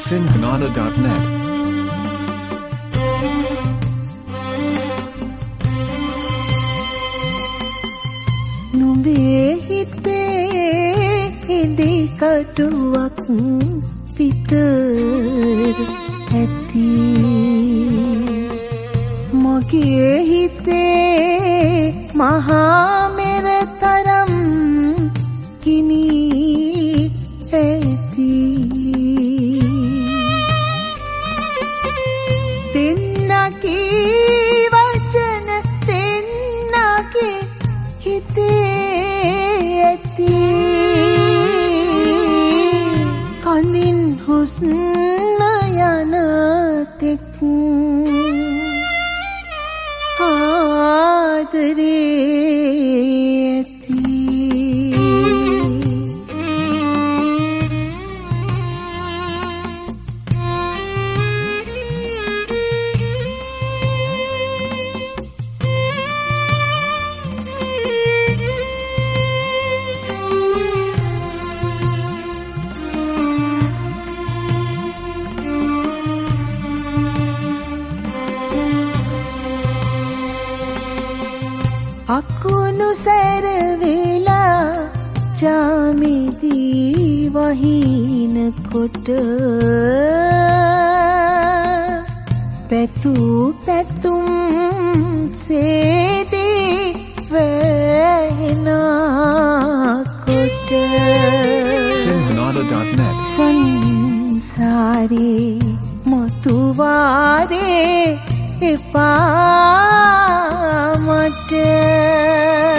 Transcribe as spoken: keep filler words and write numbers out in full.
Sinhanada dot net. නුඹේ හිතේ ඉදි කටුවක් විතර ඇති මගේ හිතේ මහා මෙර තරම් කිනි ඇති දෙන්නගේ වචන දෙන්නගේ හිතේ ඇති කලින් හුස්ම යන තෙක් ආදරේ ඇති අකුණු සැරවෙලා ජාමිදී වහින කොට පැතු පැතුම් සේදී වැහෙන කොට Sinhanada dot net. සංසාරේ මොතුවාරේ එපා මට